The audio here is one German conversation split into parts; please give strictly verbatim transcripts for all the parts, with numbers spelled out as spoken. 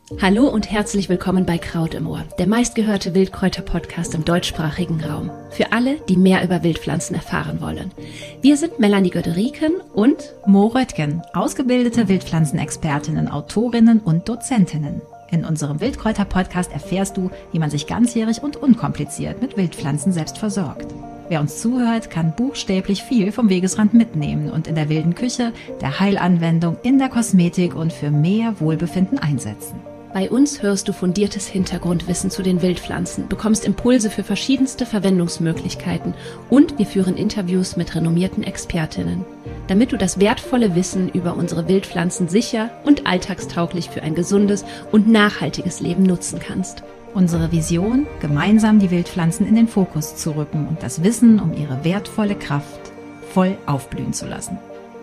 Hallo und herzlich willkommen bei Kraut im Ohr, der meistgehörte Wildkräuter-Podcast im deutschsprachigen Raum. Für alle, die mehr über Wildpflanzen erfahren wollen. Wir sind Melanie Göderiken und Mo Röttgen, ausgebildete Wildpflanzenexpertinnen, Autorinnen und Dozentinnen. In unserem Wildkräuter-Podcast erfährst du, wie man sich ganzjährig und unkompliziert mit Wildpflanzen selbst versorgt. Wer uns zuhört, kann buchstäblich viel vom Wegesrand mitnehmen und in der wilden Küche, der Heilanwendung, in der Kosmetik und für mehr Wohlbefinden einsetzen. Bei uns hörst du fundiertes Hintergrundwissen zu den Wildpflanzen, bekommst Impulse für verschiedenste Verwendungsmöglichkeiten und wir führen Interviews mit renommierten Expertinnen, damit du das wertvolle Wissen über unsere Wildpflanzen sicher und alltagstauglich für ein gesundes und nachhaltiges Leben nutzen kannst. Unsere Vision, gemeinsam die Wildpflanzen in den Fokus zu rücken und das Wissen um ihre wertvolle Kraft voll aufblühen zu lassen.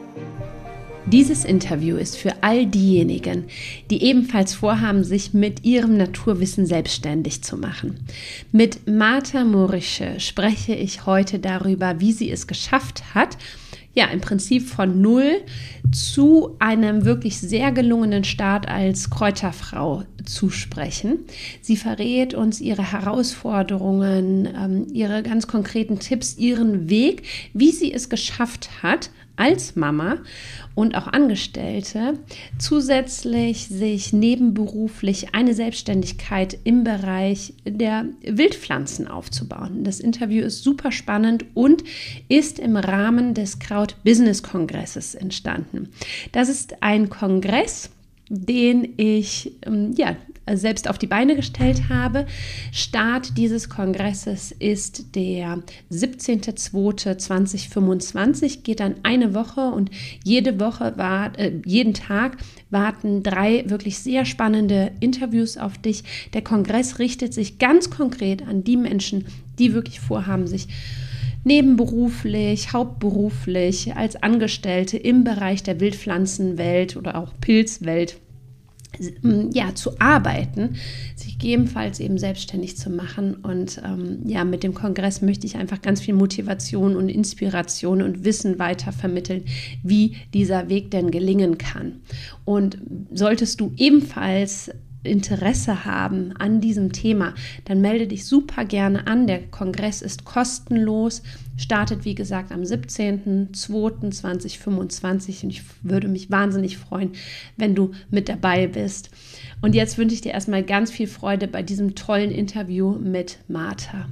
Dieses Interview ist für all diejenigen, die ebenfalls vorhaben, sich mit ihrem Naturwissen selbstständig zu machen. Mit Marta Morische spreche ich heute darüber, wie sie es geschafft hat, ja, im Prinzip von null zu einem wirklich sehr gelungenen Start als Kräuterfrau zu sprechen. Sie verrät uns ihre Herausforderungen, ähm, ihre ganz konkreten Tipps, ihren Weg, wie sie es geschafft hat, als Mama und auch Angestellte zusätzlich sich nebenberuflich eine Selbstständigkeit im Bereich der Wildpflanzen aufzubauen. Das Interview ist super spannend und ist im Rahmen des Kraut-Business-Kongresses entstanden. Das ist ein Kongress, den ich ja, selbst auf die Beine gestellt habe. Start dieses Kongresses ist der siebzehnter zweiter zweitausendfünfundzwanzig, geht dann eine Woche und jede Woche, war, äh, jeden Tag warten drei wirklich sehr spannende Interviews auf dich. Der Kongress richtet sich ganz konkret an die Menschen, die wirklich vorhaben, sich nebenberuflich, hauptberuflich, als Angestellte im Bereich der Wildpflanzenwelt oder auch Pilzwelt ja, zu arbeiten, sich gegebenenfalls eben selbstständig zu machen. Und ähm, ja, mit dem Kongress möchte ich einfach ganz viel Motivation und Inspiration und Wissen weiter vermitteln, wie dieser Weg denn gelingen kann. Und solltest du ebenfalls Interesse haben an diesem Thema, dann melde dich super gerne an. Der Kongress ist kostenlos, startet wie gesagt am siebzehnter zweiter zweitausendfünfundzwanzig und ich würde mich wahnsinnig freuen, wenn du mit dabei bist. Und jetzt wünsche ich dir erstmal ganz viel Freude bei diesem tollen Interview mit Marta.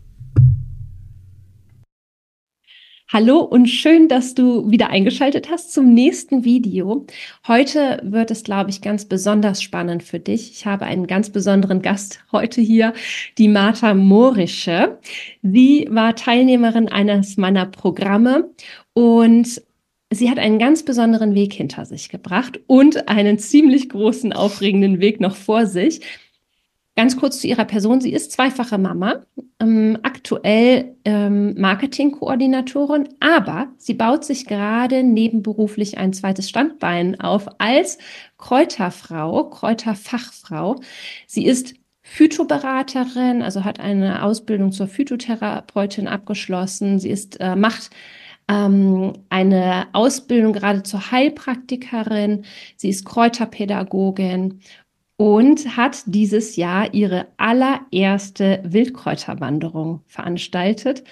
Hallo und schön, dass du wieder eingeschaltet hast zum nächsten Video. Heute wird es, glaube ich, ganz besonders spannend für dich. Ich habe einen ganz besonderen Gast heute hier, die Marta Morische. Sie war Teilnehmerin eines meiner Programme und sie hat einen ganz besonderen Weg hinter sich gebracht und einen ziemlich großen, aufregenden Weg noch vor sich. Ganz kurz zu ihrer Person. Sie ist zweifache Mama, ähm, aktuell ähm, Marketingkoordinatorin, aber sie baut sich gerade nebenberuflich ein zweites Standbein auf als Kräuterfrau, Kräuterfachfrau. Sie ist Phytoberaterin, also hat eine Ausbildung zur Phytotherapeutin abgeschlossen. Sie ist, äh, macht ähm, eine Ausbildung gerade zur Heilpraktikerin. Sie ist Kräuterpädagogin und hat dieses Jahr ihre allererste Wildkräuterwanderung veranstaltet.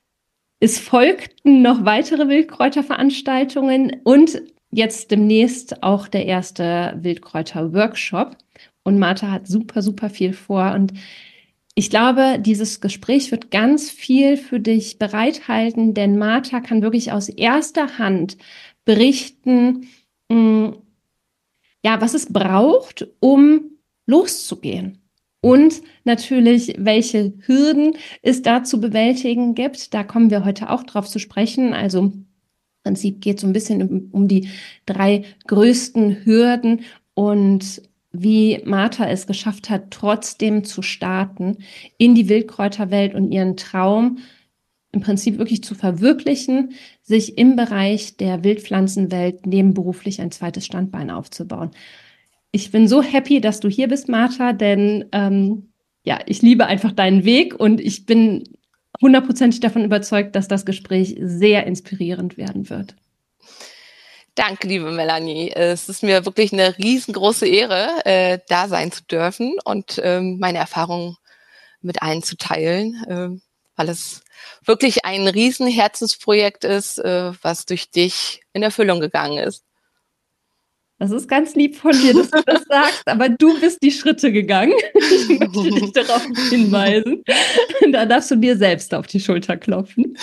Es folgten noch weitere Wildkräuterveranstaltungen und jetzt demnächst auch der erste Wildkräuter-Workshop. Und Marta hat super, super viel vor. Und ich glaube, dieses Gespräch wird ganz viel für dich bereithalten, denn Marta kann wirklich aus erster Hand berichten, mh, ja, was es braucht, um loszugehen. Und natürlich, welche Hürden es da zu bewältigen gibt. Da kommen wir heute auch drauf zu sprechen. Also im Prinzip geht es so ein bisschen um, um die drei größten Hürden und wie Marta es geschafft hat, trotzdem zu starten in die Wildkräuterwelt und ihren Traum im Prinzip wirklich zu verwirklichen, sich im Bereich der Wildpflanzenwelt nebenberuflich ein zweites Standbein aufzubauen. Ich bin so happy, dass du hier bist, Marta, denn ähm, ja, ich liebe einfach deinen Weg und ich bin hundertprozentig davon überzeugt, dass das Gespräch sehr inspirierend werden wird. Danke, liebe Melanie. Es ist mir wirklich eine riesengroße Ehre, äh, da sein zu dürfen und ähm, meine Erfahrungen mit allen zu teilen, äh, weil es wirklich ein riesen Herzensprojekt ist, äh, was durch dich in Erfüllung gegangen ist. Das ist ganz lieb von dir, dass du das sagst, aber du bist die Schritte gegangen. Ich möchte dich darauf hinweisen. Da darfst du dir selbst auf die Schulter klopfen.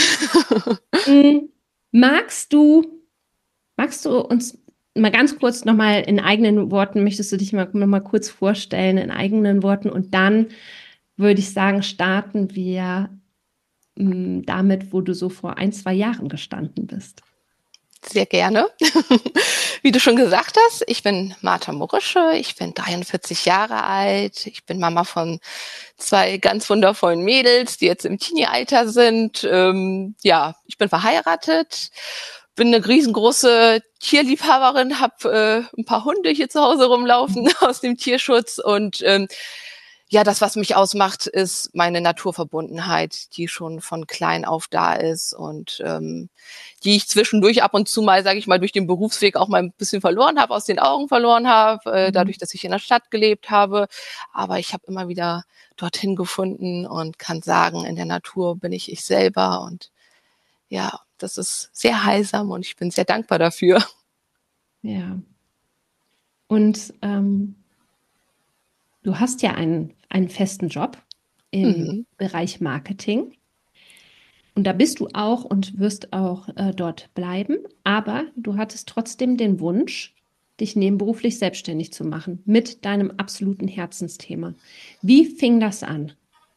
Magst du, magst du uns mal ganz kurz nochmal in eigenen Worten, möchtest du dich mal, noch mal kurz vorstellen in eigenen Worten und dann würde ich sagen, starten wir mh, damit, wo du so vor ein, zwei Jahren gestanden bist. Sehr gerne. Wie du schon gesagt hast, ich bin Martha Morische, ich bin dreiundvierzig Jahre alt, ich bin Mama von zwei ganz wundervollen Mädels, die jetzt im Teenie-Alter sind. Ähm, ja, ich bin verheiratet, bin eine riesengroße Tierliebhaberin, habe äh, ein paar Hunde hier zu Hause rumlaufen mhm. aus dem Tierschutz und ähm, ja, das, was mich ausmacht, ist meine Naturverbundenheit, die schon von klein auf da ist und ähm, die ich zwischendurch ab und zu mal, sage ich mal, durch den Berufsweg auch mal ein bisschen verloren habe, aus den Augen verloren habe, äh, mhm. dadurch, dass ich in der Stadt gelebt habe. Aber ich habe immer wieder dorthin gefunden und kann sagen, in der Natur bin ich ich selber und ja, das ist sehr heilsam und ich bin sehr dankbar dafür. Ja. Und ähm, du hast ja einen, einen festen Job im mhm. Bereich Marketing. Und da bist du auch und wirst auch äh, dort bleiben. Aber du hattest trotzdem den Wunsch, dich nebenberuflich selbstständig zu machen mit deinem absoluten Herzensthema. Wie fing das an?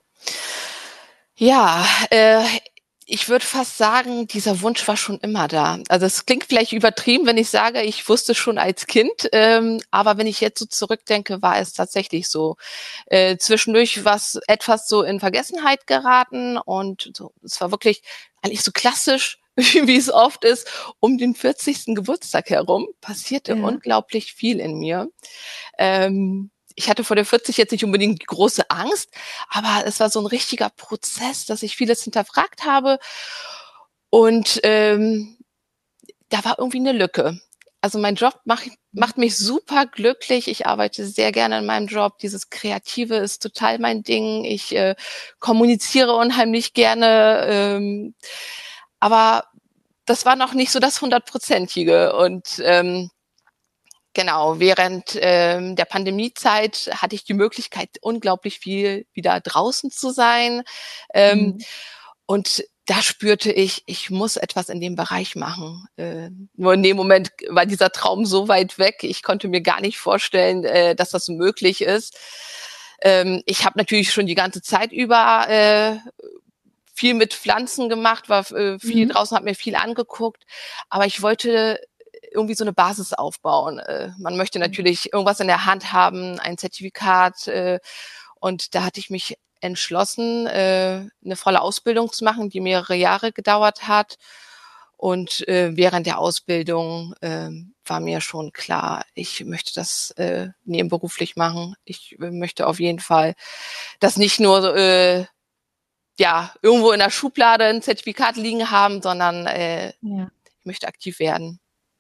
Ja, äh, ich würde fast sagen, dieser Wunsch war schon immer da. Also es klingt vielleicht übertrieben, wenn ich sage, ich wusste schon als Kind, ähm, aber wenn ich jetzt so zurückdenke, war es tatsächlich so. Äh, zwischendurch war es etwas so in Vergessenheit geraten und so, es war wirklich eigentlich so klassisch, wie es oft ist, um den vierzigsten Geburtstag herum passierte ja. unglaublich viel in mir. Ähm, Ich hatte vor der vierzig jetzt nicht unbedingt große Angst, aber es war so ein richtiger Prozess, dass ich vieles hinterfragt habe und ähm, da war irgendwie eine Lücke. Also mein Job macht, macht mich super glücklich. Ich arbeite sehr gerne in meinem Job. Dieses Kreative ist total mein Ding. Ich äh, kommuniziere unheimlich gerne, ähm, aber das war noch nicht so das hundertprozentige und ähm, Genau, während ähm, der Pandemiezeit hatte ich die Möglichkeit, unglaublich viel wieder draußen zu sein. Ähm, mhm. Und da spürte ich, ich muss etwas in dem Bereich machen. Äh, nur in dem Moment war dieser Traum so weit weg, ich konnte mir gar nicht vorstellen, äh, dass das möglich ist. Ähm, ich habe natürlich schon die ganze Zeit über äh, viel mit Pflanzen gemacht, war äh, viel mhm. draußen, habe mir viel angeguckt, aber ich wollte irgendwie so eine Basis aufbauen. Äh, man möchte natürlich irgendwas in der Hand haben, ein Zertifikat. Äh, und da hatte ich mich entschlossen, äh, eine volle Ausbildung zu machen, die mehrere Jahre gedauert hat. Und äh, während der Ausbildung äh, war mir schon klar, ich möchte das äh, nebenberuflich machen. Ich äh, möchte auf jeden Fall das nicht nur äh, ja irgendwo in der Schublade ein Zertifikat liegen haben, sondern äh, ja. ich möchte aktiv werden.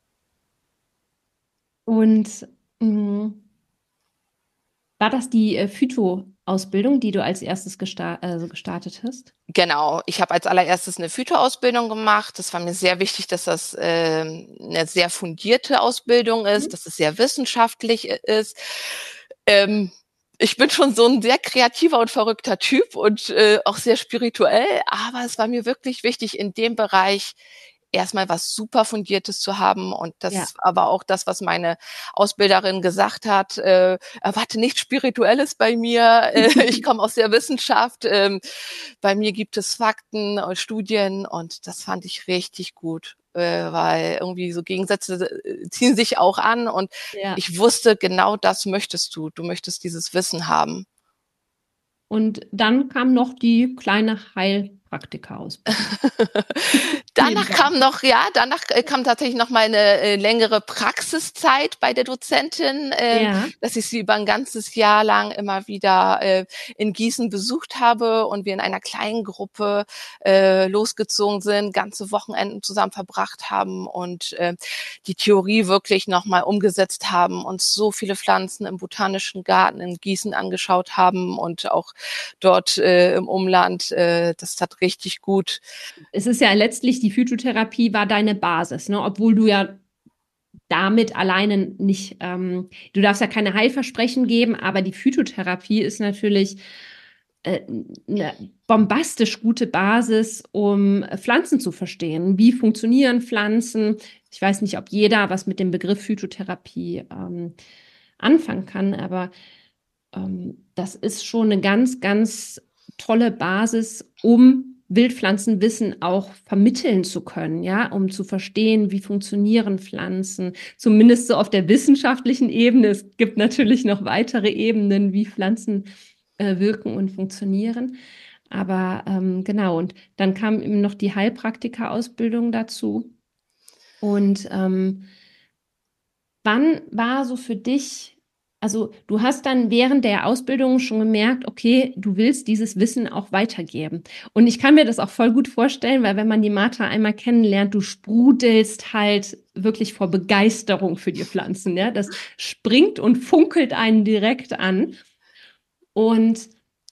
Und mh, war das die äh, Phyto-Ausbildung, die du als erstes gesta- also gestartet hast? Genau, ich habe als allererstes eine Phyto-Ausbildung gemacht. Das war mir sehr wichtig, dass das äh, eine sehr fundierte Ausbildung ist, mhm. dass es sehr wissenschaftlich ist. Ähm, ich bin schon so ein sehr kreativer und verrückter Typ und äh, auch sehr spirituell, aber es war mir wirklich wichtig, in dem Bereich erstmal was super Fundiertes zu haben und das ja. aber auch das, was meine Ausbilderin gesagt hat, äh, erwarte nichts Spirituelles bei mir, äh, ich komme aus der Wissenschaft, äh, bei mir gibt es Fakten und Studien und das fand ich richtig gut, äh, weil irgendwie so Gegensätze ziehen sich auch an und ja. ich wusste, genau das möchtest du, du möchtest dieses Wissen haben. Und dann kam noch die kleine Heilpraktikerin Heilpraktika-Ausbildung. Danach kam noch, ja, danach äh, kam tatsächlich noch mal eine äh, längere Praxiszeit bei der Dozentin, ähm, Ja. dass ich sie über ein ganzes Jahr lang immer wieder äh, in Gießen besucht habe und wir in einer kleinen Gruppe äh, losgezogen sind, ganze Wochenenden zusammen verbracht haben und äh, die Theorie wirklich noch mal umgesetzt haben, uns so viele Pflanzen im Botanischen Garten in Gießen angeschaut haben und auch dort äh, im Umland. Äh, das tat richtig gut. Es ist ja letztlich, die Phytotherapie war deine Basis, ne? Obwohl du ja damit alleine nicht, ähm, du darfst ja keine Heilversprechen geben, aber die Phytotherapie ist natürlich äh, eine bombastisch gute Basis, um Pflanzen zu verstehen. Wie funktionieren Pflanzen? Ich weiß nicht, ob jeder was mit dem Begriff Phytotherapie ähm, anfangen kann, aber ähm, das ist schon eine ganz, ganz tolle Basis, um Wildpflanzenwissen auch vermitteln zu können, ja, um zu verstehen, wie funktionieren Pflanzen, zumindest so auf der wissenschaftlichen Ebene. Es gibt natürlich noch weitere Ebenen, wie Pflanzen äh, wirken und funktionieren. Aber ähm, genau, und dann kam eben noch die Heilpraktika-Ausbildung dazu. Und ähm, wann war so für dich, also du hast dann während der Ausbildung schon gemerkt, okay, du willst dieses Wissen auch weitergeben. Und ich kann mir das auch voll gut vorstellen, weil wenn man die Martha einmal kennenlernt, du sprudelst halt wirklich vor Begeisterung für die Pflanzen, ja. Das springt und funkelt einen direkt an. Und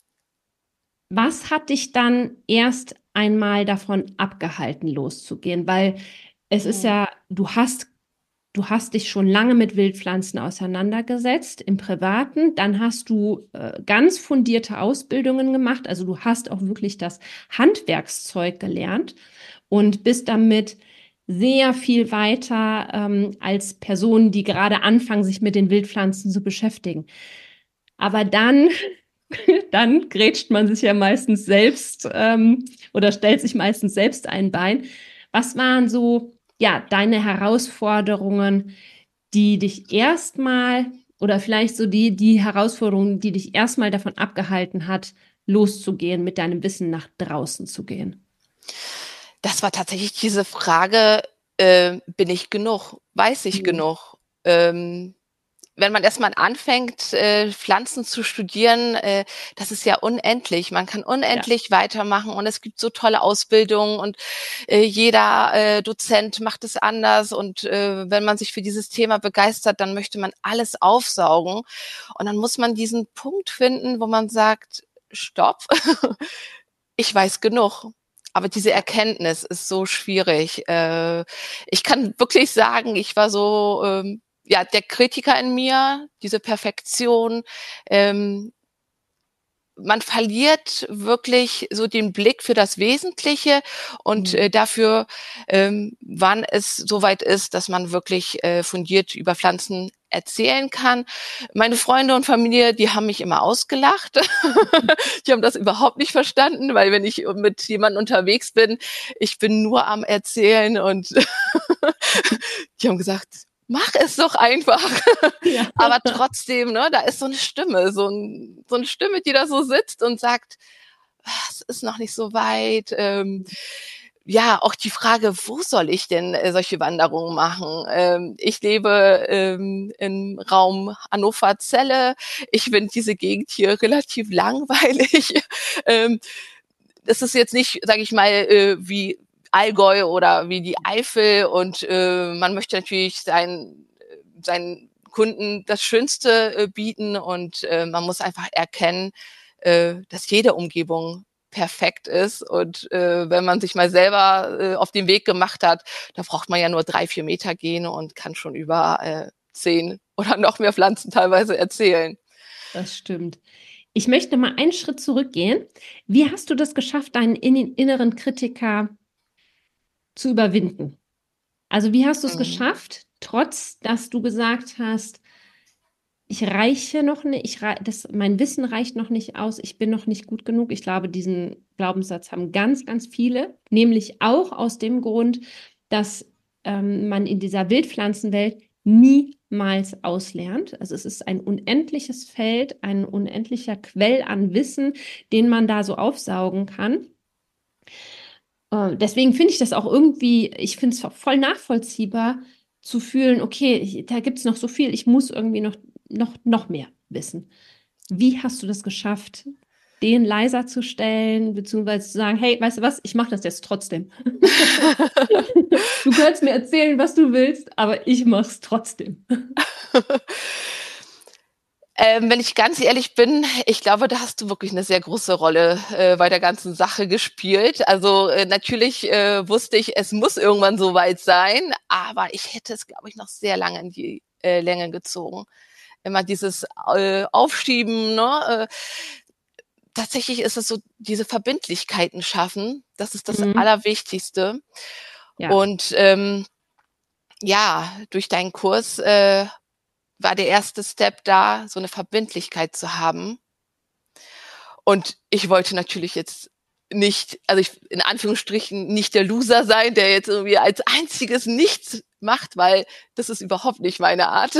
was hat dich dann erst einmal davon abgehalten, loszugehen? Weil es ist ja, du hast Du hast dich schon lange mit Wildpflanzen auseinandergesetzt im Privaten, dann hast du äh, ganz fundierte Ausbildungen gemacht, also du hast auch wirklich das Handwerkszeug gelernt und bist damit sehr viel weiter ähm, als Personen, die gerade anfangen, sich mit den Wildpflanzen zu beschäftigen. Aber dann, dann grätscht man sich ja meistens selbst ähm, oder stellt sich meistens selbst ein Bein. Was waren so ja, deine Herausforderungen, die dich erstmal oder vielleicht so die, die Herausforderungen, die dich erstmal davon abgehalten hat, loszugehen, mit deinem Wissen nach draußen zu gehen? Das war tatsächlich diese Frage, äh, bin ich genug? Weiß ich Mhm. genug? Ähm, wenn man erstmal anfängt, äh, Pflanzen zu studieren, äh, das ist ja unendlich. Man kann unendlich ja. weitermachen und es gibt so tolle Ausbildungen und äh, jeder äh, Dozent macht es anders und äh, wenn man sich für dieses Thema begeistert, dann möchte man alles aufsaugen und dann muss man diesen Punkt finden, wo man sagt, stopp, ich weiß genug. Aber diese Erkenntnis ist so schwierig. Äh, ich kann wirklich sagen, ich war so, ähm, ja, der Kritiker in mir, diese Perfektion. Ähm, man verliert wirklich so den Blick für das Wesentliche und Mhm. äh, dafür, ähm, wann es soweit ist, dass man wirklich äh, fundiert über Pflanzen erzählen kann. Meine Freunde und Familie, die haben mich immer ausgelacht. Die haben das überhaupt nicht verstanden, weil wenn ich mit jemandem unterwegs bin, ich bin nur am Erzählen und die haben gesagt, mach es doch einfach. Ja. Aber trotzdem, ne, da ist so eine Stimme, so, ein, so eine Stimme, die da so sitzt und sagt, es ist noch nicht so weit. Ähm, ja, auch die Frage, wo soll ich denn äh, solche Wanderungen machen? Ähm, ich lebe ähm, im Raum Hannover-Celle. Ich finde diese Gegend hier relativ langweilig. ähm, das ist jetzt nicht, sage ich mal, äh, wie Allgäu oder wie die Eifel und äh, man möchte natürlich sein, seinen Kunden das Schönste äh, bieten und äh, man muss einfach erkennen, äh, dass jede Umgebung perfekt ist und äh, wenn man sich mal selber äh, auf den Weg gemacht hat, da braucht man ja nur drei, vier Meter gehen und kann schon über äh, zehn oder noch mehr Pflanzen teilweise erzählen. Das stimmt. Ich möchte mal einen Schritt zurückgehen. Wie hast du das geschafft, deinen inneren Kritiker zu überwinden? Also wie hast du es mhm. geschafft, trotz dass du gesagt hast, ich reiche noch nicht, ich rei das, mein Wissen reicht noch nicht aus, ich bin noch nicht gut genug. Ich glaube, diesen Glaubenssatz haben ganz, ganz viele, nämlich auch aus dem Grund, dass ähm, man in dieser Wildpflanzenwelt niemals auslernt. Also es ist ein unendliches Feld, ein unendlicher Quell an Wissen, den man da so aufsaugen kann. Äh, deswegen finde ich das auch irgendwie, ich finde es voll nachvollziehbar zu fühlen, okay, ich, da gibt es noch so viel, ich muss irgendwie noch, noch, noch mehr wissen. Wie hast du das geschafft, den leiser zu stellen, beziehungsweise zu sagen, hey, weißt du was, ich mache das jetzt trotzdem. Du kannst mir erzählen, was du willst, aber ich mache es trotzdem. Ähm, wenn ich ganz ehrlich bin, ich glaube, da hast du wirklich eine sehr große Rolle äh, bei der ganzen Sache gespielt. Also äh, natürlich äh, wusste ich, es muss irgendwann soweit sein, aber ich hätte es, glaube ich, noch sehr lange in die äh, Länge gezogen. Immer dieses äh, Aufschieben, ne? Äh, tatsächlich ist es so, diese Verbindlichkeiten schaffen, das ist das Mhm. Allerwichtigste. Ja. Und ähm, ja, durch deinen Kurs äh, war der erste Step da, so eine Verbindlichkeit zu haben. Und ich wollte natürlich jetzt nicht, also ich in Anführungsstrichen nicht der Loser sein, der jetzt irgendwie als einziges nichts macht, weil das ist überhaupt nicht meine Art.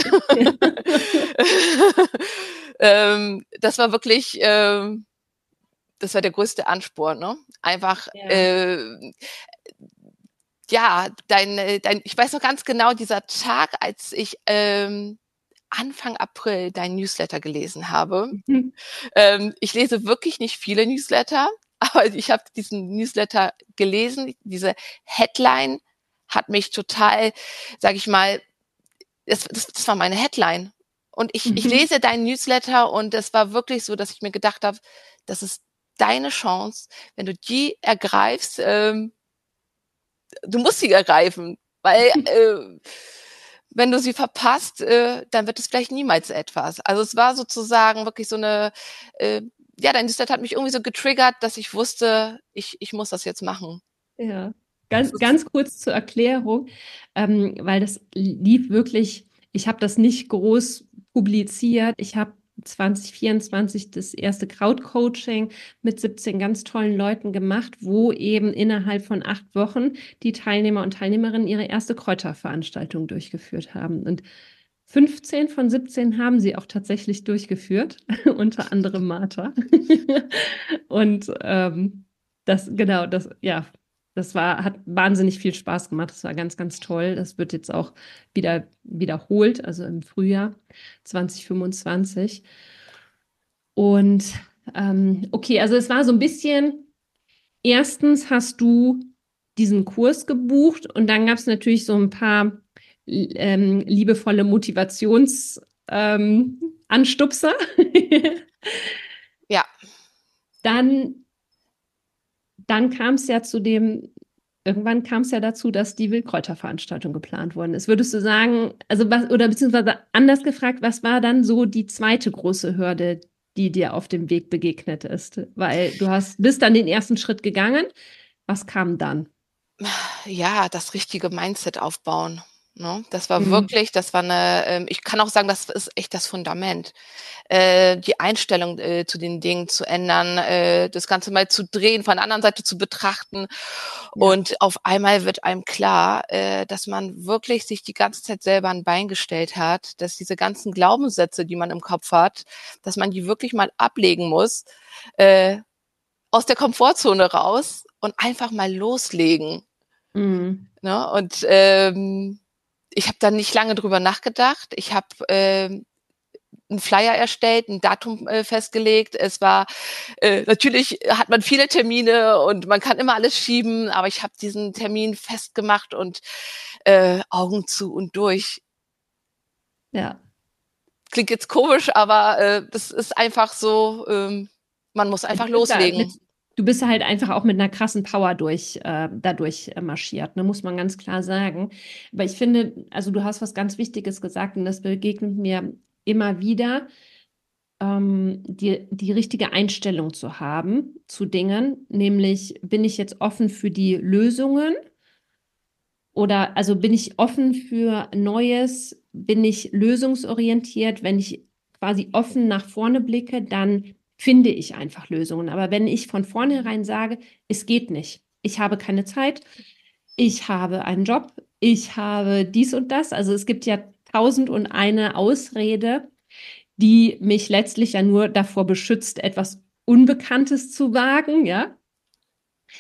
ähm, das war wirklich, ähm, das war der größte Ansporn, ne? Einfach, Ja. äh, ja, dein, äh, dein, ich weiß noch ganz genau, dieser Tag, als ich ähm, Anfang April dein Newsletter gelesen habe. Mhm. Ähm, ich lese wirklich nicht viele Newsletter, aber ich habe diesen Newsletter gelesen. Diese Headline hat mich total, sage ich mal, das, das, das war meine Headline. Und ich, ich Mhm. lese deinen Newsletter und es war wirklich so, dass ich mir gedacht habe, das ist deine Chance, wenn du die ergreifst, ähm, du musst sie ergreifen, weil äh, wenn du sie verpasst, äh, dann wird es vielleicht niemals etwas. Also es war sozusagen wirklich so eine, äh, ja, dein Newsletter hat mich irgendwie so getriggert, dass ich wusste, ich, ich muss das jetzt machen. Ja, Das ganz, ist, ganz kurz zur Erklärung, ähm, weil das lief wirklich, ich habe das nicht groß publiziert. Ich habe zwanzig vierundzwanzig das erste Crowd-Coaching mit siebzehn ganz tollen Leuten gemacht, wo eben innerhalb von acht Wochen die Teilnehmer und Teilnehmerinnen ihre erste Kräuterveranstaltung durchgeführt haben. Und fünfzehn von siebzehn haben sie auch tatsächlich durchgeführt, unter anderem Martha. Und ähm, das, genau, das, ja, das war, hat wahnsinnig viel Spaß gemacht. Das war ganz, ganz toll. Das wird jetzt auch wieder wiederholt, also im Frühjahr zwanzig fünfundzwanzig. Und ähm, okay, also es war so ein bisschen, erstens hast du diesen Kurs gebucht und dann gab es natürlich so ein paar ähm, liebevolle Motivations ähm, Anstupser. ja, Dann, dann kam es ja zu dem, irgendwann kam es ja dazu, dass die Wildkräuterveranstaltung geplant worden ist. Würdest du sagen, also was, oder beziehungsweise anders gefragt, was war dann so die zweite große Hürde, die dir auf dem Weg begegnet ist? Weil du hast, bist dann den ersten Schritt gegangen. Was kam dann? ja, das richtige Mindset aufbauen. Ne? Das war Mhm. wirklich, das war eine, ähm, ich kann auch sagen, das ist echt das Fundament. Äh, die Einstellung äh, zu den Dingen zu ändern, äh, das Ganze mal zu drehen, von der anderen Seite zu betrachten. Ja. Und auf einmal wird einem klar, äh, dass man wirklich sich die ganze Zeit selber ein Bein gestellt hat, dass diese ganzen Glaubenssätze, die man im Kopf hat, dass man die wirklich mal ablegen muss, äh, aus der Komfortzone raus und einfach mal loslegen. Mhm. Ne? Und ähm, ich habe da nicht lange drüber nachgedacht. Ich habe ähm, einen Flyer erstellt, ein Datum äh, festgelegt. Es war äh, natürlich hat man viele Termine und man kann immer alles schieben, aber ich habe diesen Termin festgemacht und äh, Augen zu und durch. Ja. Klingt jetzt komisch, aber äh, das ist einfach so, ähm, man muss Du einfach bist da loslegen. mit, du bist halt einfach auch mit einer krassen Power durch, äh, dadurch äh, marschiert, ne, muss man ganz klar sagen. Aber ich finde, also du hast was ganz Wichtiges gesagt und das begegnet mir immer wieder, ähm, die, die richtige Einstellung zu haben zu Dingen, nämlich bin ich jetzt offen für die Lösungen oder also bin ich offen für Neues, bin ich lösungsorientiert, wenn ich quasi offen nach vorne blicke, dann finde ich einfach Lösungen. Aber wenn ich von vornherein sage, es geht nicht, ich habe keine Zeit, ich habe einen Job, ich habe dies und das, also es gibt ja tausend und eine Ausrede, die mich letztlich ja nur davor beschützt, etwas Unbekanntes zu wagen, ja.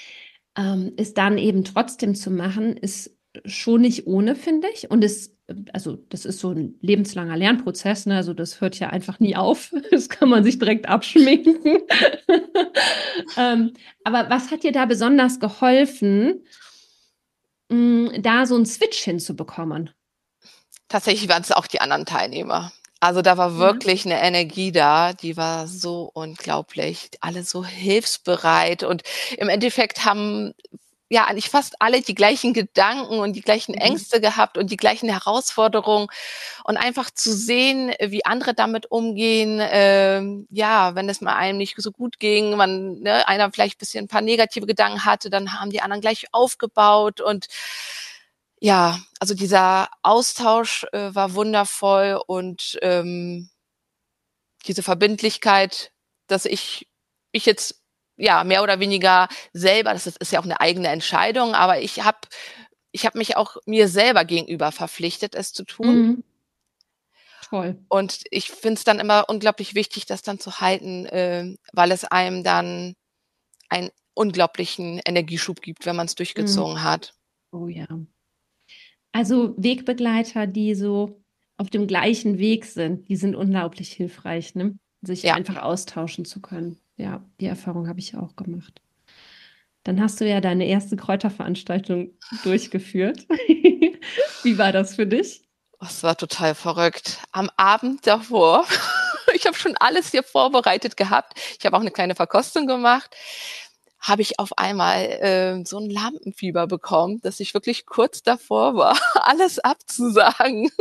ähm, es dann eben trotzdem zu machen, ist schon nicht ohne, finde ich. Und es, also das ist so ein lebenslanger Lernprozess, ne? Also das hört ja einfach nie auf. Das kann man sich direkt abschminken. ähm, aber was hat dir da besonders geholfen, mh, da so einen Switch hinzubekommen? Tatsächlich waren es auch die anderen Teilnehmer. Also, da war Ja. wirklich eine Energie da, die war so unglaublich. Alle so hilfsbereit und im Endeffekt haben ja eigentlich fast alle die gleichen Gedanken und die gleichen Mhm. Ängste gehabt und die gleichen Herausforderungen. Und einfach zu sehen, wie andere damit umgehen, ähm, ja, wenn es mal einem nicht so gut ging, man ne, einer vielleicht ein bisschen ein paar negative Gedanken hatte, dann haben die anderen gleich aufgebaut und ja, also dieser Austausch, äh, war wundervoll und, ähm, diese Verbindlichkeit, dass ich ich jetzt, ja, mehr oder weniger selber das ist ist ja auch 'ne eigene Entscheidung, aber ich habe ich habe mich auch mir selber gegenüber verpflichtet, es zu tun. Mhm. Toll. Und ich finde es dann immer unglaublich wichtig, das dann zu halten, ähm, weil es einem dann einen unglaublichen Energieschub gibt, wenn man's Mhm. durchgezogen hat. Oh ja. Also Wegbegleiter, die so auf dem gleichen Weg sind, die sind unglaublich hilfreich, ne? Sich Ja, einfach austauschen zu können. Ja, die Erfahrung habe ich auch gemacht. Dann hast du ja deine erste Kräuterveranstaltung durchgeführt. Wie war das für dich? das war total verrückt. Am Abend davor ich habe schon alles hier vorbereitet gehabt. Ich habe auch 'ne kleine Verkostung gemacht. Habe ich auf einmal, äh, so 'n Lampenfieber bekommen, dass ich wirklich kurz davor war, alles abzusagen.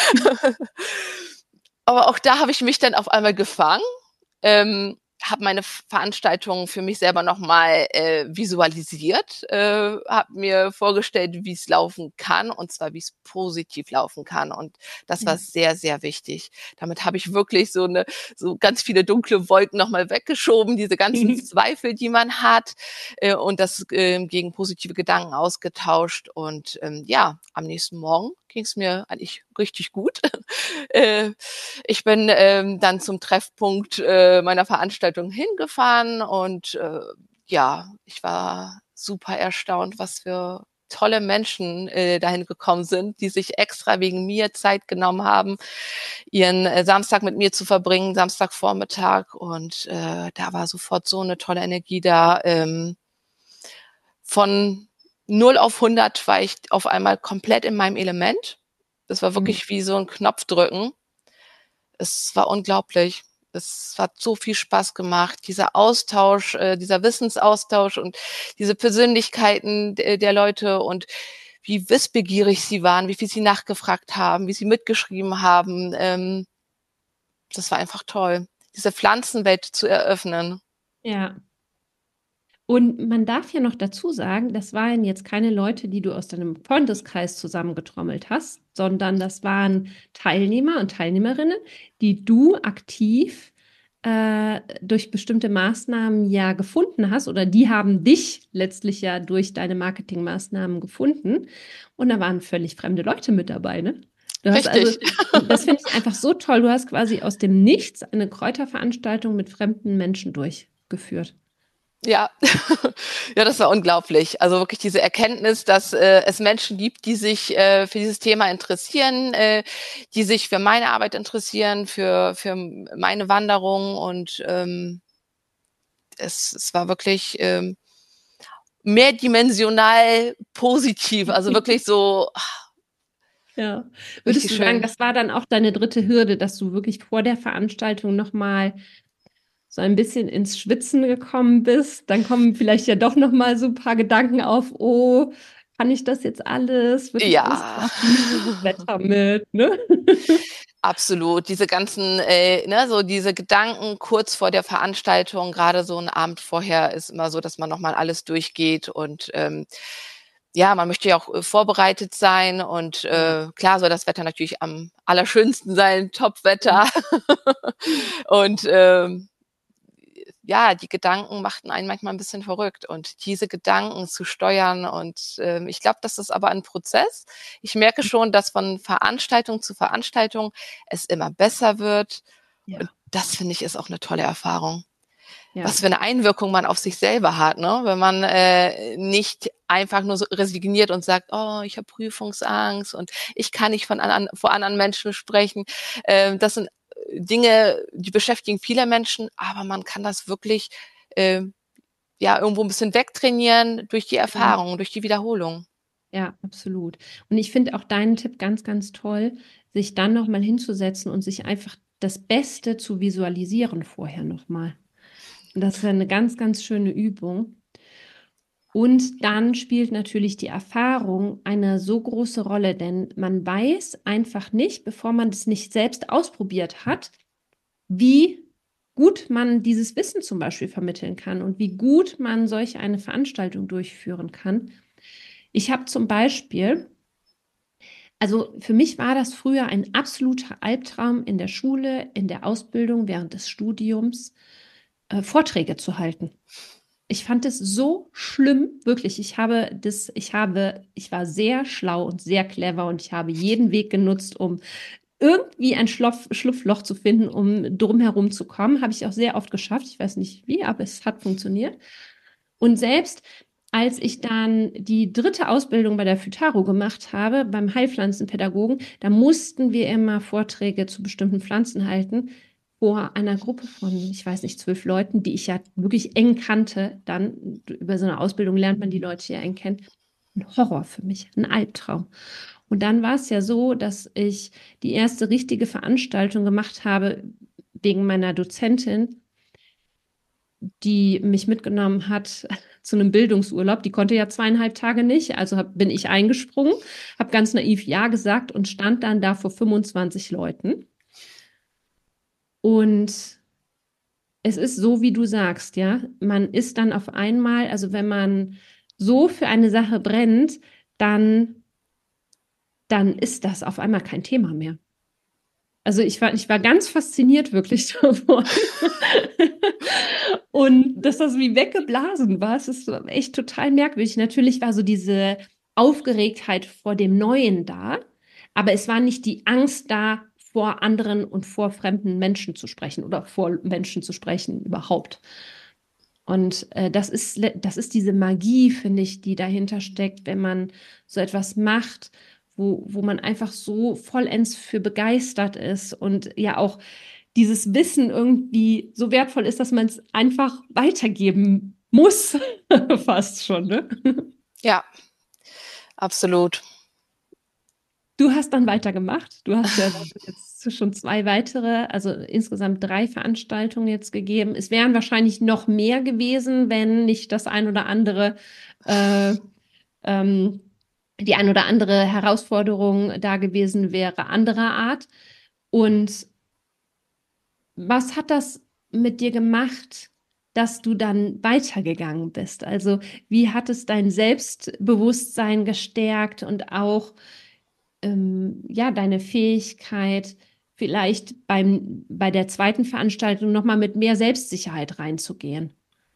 Aber auch da habe ich mich dann auf einmal gefangen, ähm, habe meine Veranstaltung für mich selber noch mal, äh, visualisiert, äh, habe mir vorgestellt, wie's laufen kann, und zwar wie's positiv laufen kann. Und das war Ja. sehr, sehr wichtig. Damit habe ich wirklich so 'ne so ganz viele dunkle Wolken noch mal weggeschoben, diese ganzen Zweifel, die man hat, äh, und das, ähm, gegen positive Gedanken ausgetauscht. Und, ähm, ja, am nächsten Morgen ging's mir eigentlich richtig gut. Äh, ich bin, ähm, dann zum Treffpunkt, äh, meiner Veranstaltung hingefahren und, äh, ja, ich war super erstaunt, was für tolle Menschen, äh, dahin gekommen sind, die sich extra wegen mir Zeit genommen haben, ihren, äh, Samstag mit mir zu verbringen, Samstagvormittag. Und, äh, da war sofort so 'ne tolle Energie da. Ähm, von null auf hundert war ich auf einmal komplett in meinem Element. Das war Mhm. wirklich wie so 'n Knopfdrücken. Es war unglaublich. Es hat so viel Spaß gemacht, dieser Austausch, äh, dieser Wissensaustausch und diese Persönlichkeiten d der Leute und wie wissbegierig sie waren, wie viel sie nachgefragt haben, wie sie mitgeschrieben haben. Ähm, das war einfach toll, diese Pflanzenwelt zu eröffnen. Ja. Und man darf ja noch dazu sagen, das waren jetzt keine Leute, die du aus deinem Freundeskreis zusammengetrommelt hast, sondern das waren Teilnehmer und Teilnehmerinnen, die du aktiv äh, durch bestimmte Maßnahmen ja gefunden hast oder die haben dich letztlich ja durch deine Marketingmaßnahmen gefunden. Und da waren völlig fremde Leute mit dabei, ne? Du hast also, Richtig. und das finde ich einfach so toll. Du hast quasi aus dem Nichts eine Kräuterveranstaltung mit fremden Menschen durchgeführt. Ja. Ja, das war unglaublich. Also wirklich diese Erkenntnis, dass, äh, es Menschen gibt, die sich, äh, für dieses Thema interessieren, äh, die sich für meine Arbeit interessieren, für für m meine Wanderung und, ähm, es es war wirklich, ähm, mehrdimensional positiv, also wirklich so Ja. Würdest richtig du sagen, schön. das war dann auch deine dritte Hürde, dass du wirklich vor der Veranstaltung noch mal so ein bisschen ins Schwitzen gekommen bist? Dann kommen vielleicht ja doch noch mal so ein paar Gedanken auf: „Oh, kann ich das jetzt alles? Wird das alles Ja. klappen? Wie ist das Wetter mit“, ne? Absolut. Diese ganzen, äh, ne, so diese Gedanken kurz vor der Veranstaltung, grade so 'n Abend vorher ist immer so, dass man noch mal alles durchgeht und, ähm, ja, man möchte ja auch, äh, vorbereitet sein und, Ja. äh, klar soll das Wetter natürlich am allerschönsten sein, Mhm. Topwetter. Und, ähm, ja, die Gedanken machten einen manchmal 'n bisschen verrückt und diese Gedanken zu steuern und, ähm, ich glaube, das ist aber ein Prozess. Ich merke schon, dass von Veranstaltung zu Veranstaltung es immer besser wird und Ja. das finde ich, ist auch 'ne tolle Erfahrung. Ja. Was für eine Einwirkung man auf sich selber hat, ne? Wenn man äh, nicht einfach nur so resigniert und sagt, oh, ich habe Prüfungsangst und ich kann nicht von anderen, vor anderen Menschen sprechen. Ähm, das sind Dinge, die beschäftigen viele Menschen, aber man kann das wirklich äh, ja irgendwo ein bisschen wegtrainieren durch die Ja. Erfahrung, durch die Wiederholung. Ja, absolut. Und ich finde auch deinen Tipp ganz, ganz toll, sich dann nochmal hinzusetzen und sich einfach das Beste zu visualisieren vorher nochmal. Und das ist eine ganz, ganz schöne Übung. Und dann spielt natürlich die Erfahrung eine so große Rolle, denn man weiß einfach nicht, bevor man es nicht selbst ausprobiert hat, wie gut man dieses Wissen zum Beispiel vermitteln kann und wie gut man solch eine Veranstaltung durchführen kann. Ich habe zum Beispiel, also für mich war das früher ein absoluter Albtraum in der Schule, in der Ausbildung, während des Studiums, äh, Vorträge zu halten. Ich fand es so schlimm, wirklich. Ich habe das, ich habe, ich war sehr schlau und sehr clever und ich habe jeden Weg genutzt, um irgendwie ein Schlupf, Schlupfloch zu finden, um drumherum zu kommen. Habe ich auch sehr oft geschafft. Ich weiß nicht wie, aber es hat funktioniert. Und selbst als ich dann die dritte Ausbildung bei der Phytaro gemacht habe, beim Heilpflanzenpädagogen, da mussten wir immer Vorträge zu bestimmten Pflanzen halten vor einer Gruppe von, ich weiß nicht, zwölf Leuten, die ich ja wirklich eng kannte. Dann über so eine Ausbildung lernt man die Leute ja eng kennen. Ein Horror für mich, ein Albtraum. Und dann war es ja so, dass ich die erste richtige Veranstaltung gemacht habe wegen meiner Dozentin, die mich mitgenommen hat zu einem Bildungsurlaub. Die konnte ja zweieinhalb Tage nicht, also hab, bin ich eingesprungen, habe ganz naiv Ja gesagt und stand dann da vor fünfundzwanzig Leuten. Und es ist so, wie du sagst, ja, man ist dann auf einmal, also wenn man so für eine Sache brennt, dann, dann ist das auf einmal kein Thema mehr. Also ich war, ich war ganz fasziniert wirklich davon. Und dass das wie weggeblasen war, es ist so echt total merkwürdig. Natürlich war so diese Aufgeregtheit vor dem Neuen da, aber es war nicht die Angst da, vor anderen und vor fremden Menschen zu sprechen oder vor Menschen zu sprechen überhaupt. Und äh, das ist, le- das ist diese Magie, finde ich, die dahinter steckt, wenn man so etwas macht, wo, wo man einfach so vollends für begeistert ist und ja auch dieses Wissen irgendwie so wertvoll ist, dass man es einfach weitergeben muss, fast schon, ne? Ja, absolut. Du hast dann weitergemacht. Du hast ja jetzt schon zwei weitere, also insgesamt drei Veranstaltungen jetzt gegeben. Es wären wahrscheinlich noch mehr gewesen, wenn nicht das ein oder andere, äh, ähm, die ein oder andere Herausforderung da gewesen wäre, anderer Art. Und was hat das mit dir gemacht, dass du dann weitergegangen bist? Also, wie hat es dein Selbstbewusstsein gestärkt und auch ähm, ja, deine Fähigkeit, vielleicht beim, bei der zweiten Veranstaltung nochmal mit mehr Selbstsicherheit reinzugehen?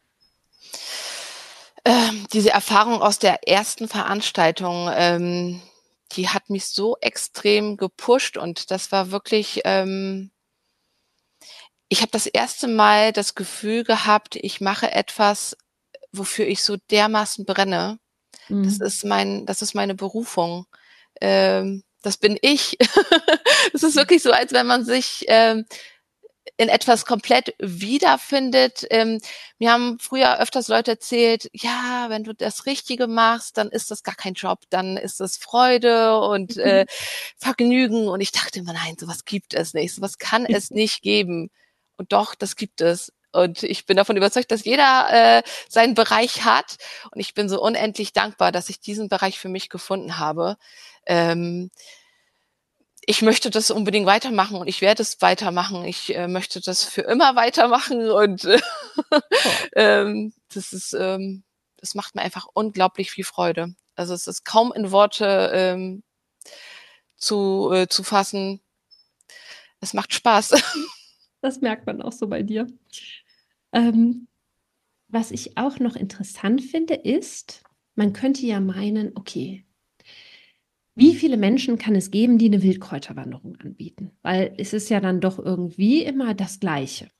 Ähm, diese Erfahrung aus der ersten Veranstaltung, ähm, die hat mich so extrem gepusht und das war wirklich, ähm ich habe das erste Mal das Gefühl gehabt, ich mache etwas, wofür ich so dermaßen brenne. Das Mhm. ist mein das ist meine Berufung. Ähm, das bin ich. Es ist wirklich so, als wenn man sich, ähm, in etwas komplett wiederfindet. Ähm, mir haben früher öfters Leute erzählt: „Ja, wenn du das Richtige machst, dann ist das gar kein Job, dann ist das Freude und, äh, Vergnügen." Und ich dachte immer: „Nein, so was gibt es nicht. So was kann es nicht geben." Und doch, das gibt es. Und ich bin davon überzeugt, dass jeder, äh, seinen Bereich hat. Und ich bin so unendlich dankbar, dass ich diesen Bereich für mich gefunden habe. Ähm Ich möchte das unbedingt weitermachen und ich werde es weitermachen. Ich, äh, möchte das für immer weitermachen und, äh, Toll. ähm, das ist, ähm das macht mir einfach unglaublich viel Freude. Also, es ist kaum in Worte, ähm, zu äh, zu fassen. Es macht Spaß. Das merkt man auch so bei dir. Ähm, was ich auch noch interessant finde, ist, man könnte ja meinen, okay, wie viele Menschen kann es geben, die eine Wildkräuterwanderung anbieten? Weil es ist ja dann doch irgendwie immer das Gleiche.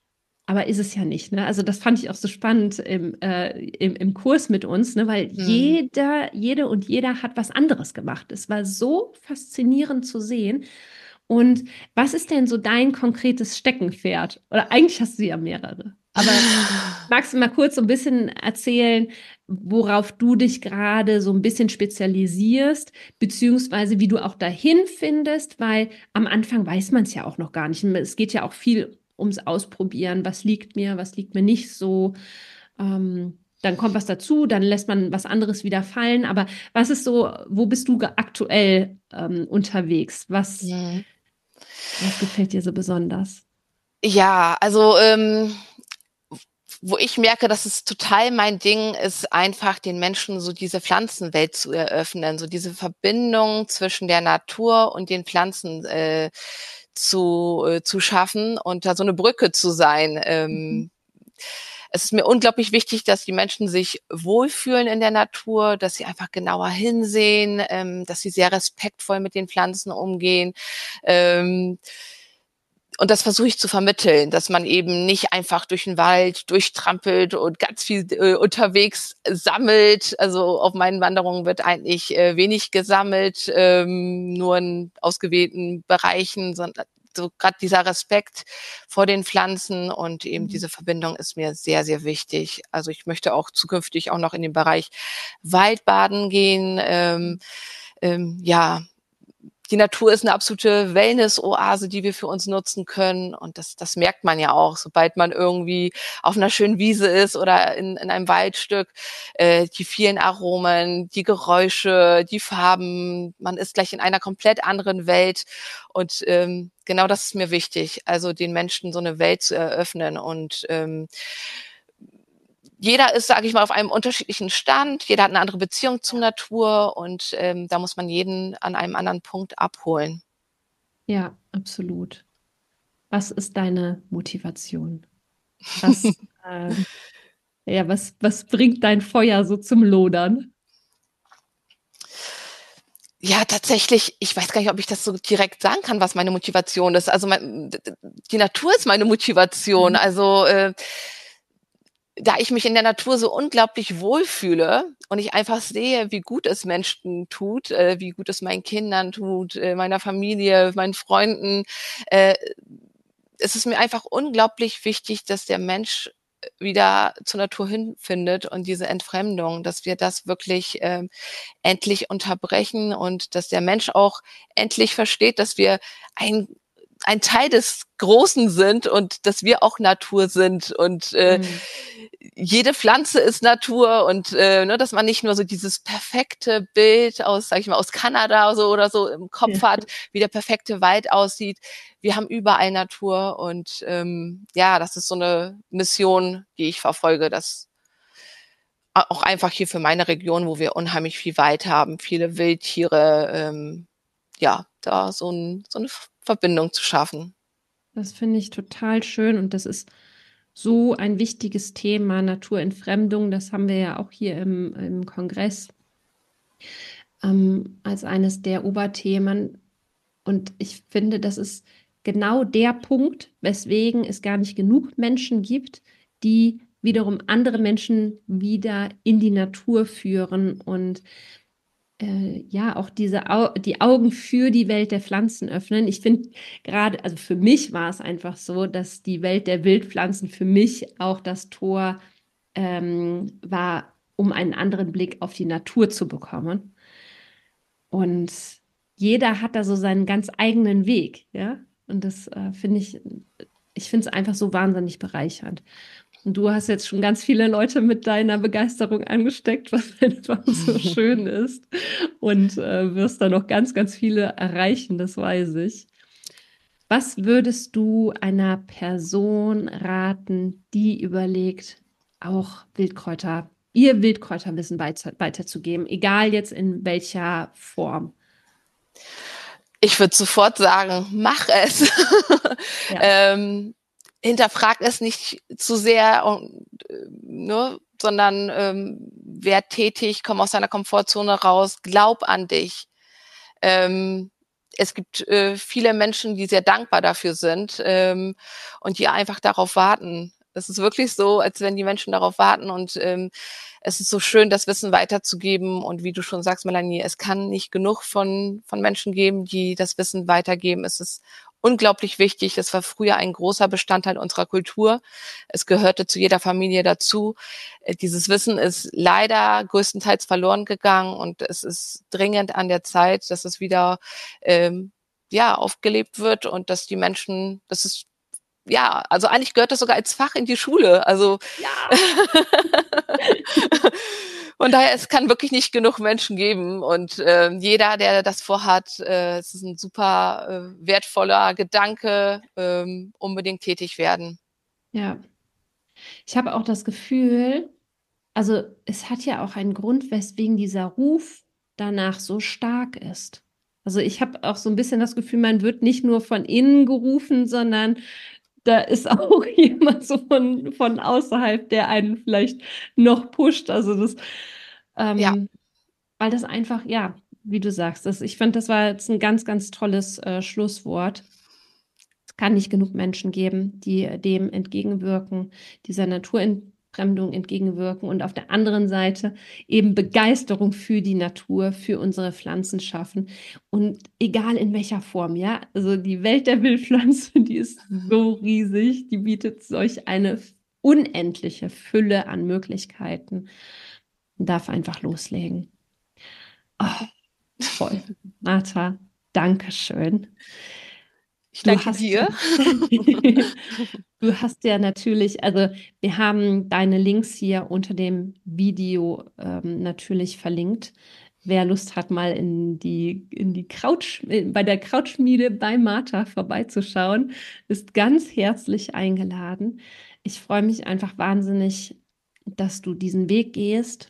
Aber ist es ja nicht, ne? Also das fand ich auch so spannend im, äh, im, im Kurs mit uns, ne? Weil Mhm. jeder, jede und jeder hat was anderes gemacht. Es war so faszinierend zu sehen. Und was ist denn so dein konkretes Steckenpferd? Oder eigentlich hast du ja mehrere. Aber magst du mal kurz so ein bisschen erzählen, worauf du dich gerade so ein bisschen spezialisierst, beziehungsweise wie du auch dahin findest, weil am Anfang weiß man es ja auch noch gar nicht. Es geht ja auch viel ums Ausprobieren. Was liegt mir, was liegt mir nicht so? Ähm, dann kommt was dazu, dann lässt man was anderes wieder fallen. Aber was ist so, wo bist du ge- aktuell ähm, unterwegs? Was, Mhm. was gefällt dir so besonders? Ja, also ähm, wo ich merke, das ist total mein Ding, ist einfach den Menschen so diese Pflanzenwelt zu eröffnen, so diese Verbindung zwischen der Natur und den Pflanzen äh, zu, äh, zu schaffen und da so eine Brücke zu sein. Mhm. Ähm, es ist mir unglaublich wichtig, dass die Menschen sich wohlfühlen in der Natur, dass sie einfach genauer hinsehen, ähm, dass sie sehr respektvoll mit den Pflanzen umgehen. Ähm, und das versuche ich zu vermitteln, dass man eben nicht einfach durch den Wald durchtrampelt und ganz viel äh, unterwegs sammelt. Also auf meinen Wanderungen wird eigentlich äh, wenig gesammelt, ähm, nur in ausgewählten Bereichen, sondern so gerade dieser Respekt vor den Pflanzen und eben Mhm. diese Verbindung ist mir sehr, sehr wichtig. Also ich möchte auch zukünftig auch noch in den Bereich Waldbaden gehen. Ähm, ähm, ja, die Natur ist eine absolute Wellness-Oase, die wir für uns nutzen können. Und das, das merkt man ja auch, sobald man irgendwie auf einer schönen Wiese ist oder in, in einem Waldstück. Äh, die vielen Aromen, die Geräusche, die Farben. Man ist gleich in einer komplett anderen Welt. Und ähm, genau das ist mir wichtig, also den Menschen so eine Welt zu eröffnen. Und ähm, jeder ist, sage ich mal, auf einem unterschiedlichen Stand, jeder hat eine andere Beziehung zur Natur und ähm, da muss man jeden an einem anderen Punkt abholen. Ja, absolut. Was ist deine Motivation? Was, ähm, ja, was, was bringt dein Feuer so zum Lodern? Ja, tatsächlich, ich weiß gar nicht, ob ich das so direkt sagen kann, was meine Motivation ist. Also mein, die Natur ist meine Motivation. Mhm. Also äh, da ich mich in der Natur so unglaublich wohlfühle und ich einfach sehe, wie gut es Menschen tut, äh, wie gut es meinen Kindern tut, äh, meiner Familie, meinen Freunden, äh, es ist mir einfach unglaublich wichtig, dass der Mensch wieder zur Natur hinfindet und diese Entfremdung, dass wir das wirklich ähm, endlich unterbrechen und dass der Mensch auch endlich versteht, dass wir ein ein Teil des Großen sind und dass wir auch Natur sind und äh, Mhm. jede Pflanze ist Natur und äh, ne, dass man nicht nur so dieses perfekte Bild aus, sag ich mal, aus Kanada oder so, oder so im Kopf Ja. hat, wie der perfekte Wald aussieht. Wir haben überall Natur und ähm, ja, das ist so eine Mission, die ich verfolge, dass auch einfach hier für meine Region, wo wir unheimlich viel Wald haben, viele Wildtiere, ähm, ja, da so, ein, so eine Verbindung zu schaffen. Das finde ich total schön und das ist so ein wichtiges Thema, Naturentfremdung. Das haben wir ja auch hier im, im Kongress ähm, als eines der Oberthemen. Und ich finde, das ist genau der Punkt, weswegen es gar nicht genug Menschen gibt, die wiederum andere Menschen wieder in die Natur führen und äh, ja, auch diese Au die Augen für die Welt der Pflanzen öffnen. Ich finde gerade, also für mich war es einfach so, dass die Welt der Wildpflanzen für mich auch das Tor ähm, war, um einen anderen Blick auf die Natur zu bekommen. Und jeder hat da so seinen ganz eigenen Weg, ja. Und das äh, finde ich, ich finde es einfach so wahnsinnig bereichernd. Und du hast jetzt schon ganz viele Leute mit deiner Begeisterung angesteckt, was einfach so schön ist. Und äh, wirst da noch ganz, ganz viele erreichen, das weiß ich. Was würdest du einer Person raten, die überlegt, auch Wildkräuter, ihr Wildkräuterwissen weiter, weiterzugeben, egal jetzt in welcher Form? Ich würde sofort sagen, mach es. Ja. ähm, hinterfrag es nicht zu sehr, und, äh, ne, sondern ähm, werd tätig, komm aus deiner Komfortzone raus, glaub an dich. Ähm, es gibt äh, viele Menschen, die sehr dankbar dafür sind ähm, und die einfach darauf warten, Das ist wirklich so, als wenn die Menschen darauf warten und ähm, es ist so schön, das Wissen weiterzugeben und wie du schon sagst, Melanie, es kann nicht genug von von Menschen geben, die das Wissen weitergeben. Es ist unglaublich wichtig. Es war früher ein großer Bestandteil unserer Kultur. Es gehörte zu jeder Familie dazu. Äh, Dieses Wissen ist leider größtenteils verloren gegangen und es ist dringend an der Zeit, dass es wieder ähm, ja aufgelebt wird und dass die Menschen, das ist ja, also eigentlich gehört das sogar als Fach in die Schule. Also Ja. von daher, es kann wirklich nicht genug Menschen geben und äh, jeder, der das vorhat, äh, es ist ein super äh, wertvoller Gedanke, ähm, unbedingt tätig werden. Ja. Ich habe auch das Gefühl, also es hat ja auch einen Grund, weswegen dieser Ruf danach so stark ist. Also ich habe auch so ein bisschen das Gefühl, man wird nicht nur von innen gerufen, sondern da ist auch jemand so von, von außerhalb, der einen vielleicht noch pusht. Also das, ähm, Ja. weil das einfach, ja, wie du sagst, das, ich finde, das war jetzt ein ganz, ganz tolles äh, Schlusswort. Es kann nicht genug Menschen geben, die dem entgegenwirken, dieser Naturentfremdung entgegenwirken und auf der anderen Seite eben Begeisterung für die Natur, für unsere Pflanzen schaffen. Und egal in welcher Form, ja, also die Welt der Wildpflanzen, die ist so riesig, die bietet solch eine unendliche Fülle an Möglichkeiten. Man darf einfach loslegen. Oh, toll. Martha, danke schön. Ich Du danke hast, dir. du hast ja natürlich, also wir haben deine Links hier unter dem Video ähm, natürlich verlinkt. Wer Lust hat, mal in die, in die Kraut, bei der Krautschmiede bei Martha vorbeizuschauen, ist ganz herzlich eingeladen. Ich freue mich einfach wahnsinnig, dass du diesen Weg gehst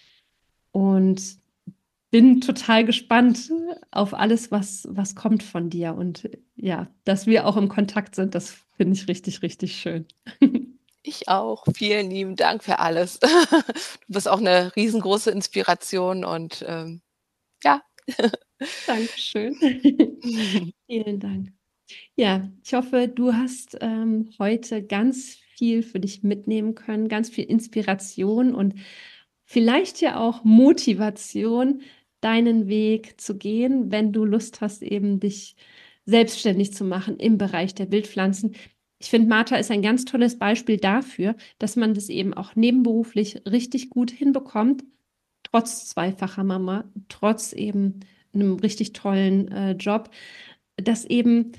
und bin total gespannt auf alles, was, was kommt von dir. Und ja, dass wir auch im Kontakt sind, das finde ich richtig, richtig schön. Ich auch. Vielen lieben Dank für alles. Du bist auch eine riesengroße Inspiration und ähm, ja. Dankeschön. Vielen Dank. Ja, ich hoffe, du hast ähm, heute ganz viel für dich mitnehmen können, ganz viel Inspiration und vielleicht ja auch Motivation, deinen Weg zu gehen, wenn du Lust hast, eben dich selbstständig zu machen im Bereich der Wildpflanzen. Ich finde, Martha ist ein ganz tolles Beispiel dafür, dass man das eben auch nebenberuflich richtig gut hinbekommt, trotz zweifacher Mama, trotz eben einem richtig tollen äh, Job, dass eben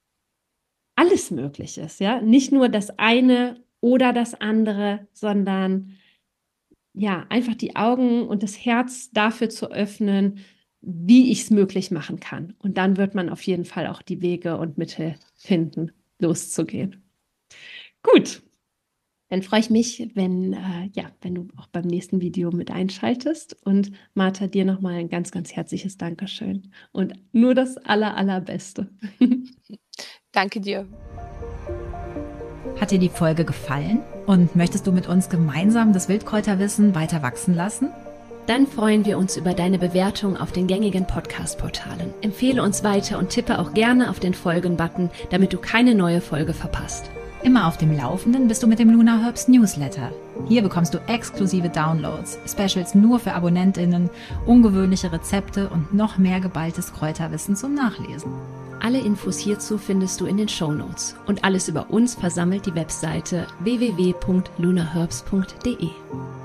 alles möglich ist, ja, nicht nur das eine oder das andere, sondern ja, einfach die Augen und das Herz dafür zu öffnen, wie ich es möglich machen kann. Und dann wird man auf jeden Fall auch die Wege und Mittel finden, loszugehen. Gut, dann freue ich mich, wenn, äh, ja, wenn du auch beim nächsten Video mit einschaltest. Und Martha, dir nochmal ein ganz, ganz herzliches Dankeschön und nur das aller, allerbeste. Danke dir. Hat dir die Folge gefallen und möchtest du mit uns gemeinsam das Wildkräuterwissen weiter wachsen lassen? Dann freuen wir uns über deine Bewertung auf den gängigen Podcast-Portalen. Empfehle uns weiter und tippe auch gerne auf den Folgen-Button, damit du keine neue Folge verpasst. Immer auf dem Laufenden bist du mit dem Luna Herbst Newsletter. Hier bekommst du exklusive Downloads, Specials nur für AbonnentInnen, ungewöhnliche Rezepte und noch mehr geballtes Kräuterwissen zum Nachlesen. Alle Infos hierzu findest du in den Shownotes und alles über uns versammelt die Webseite w w w punkt lunaherbst punkt d e.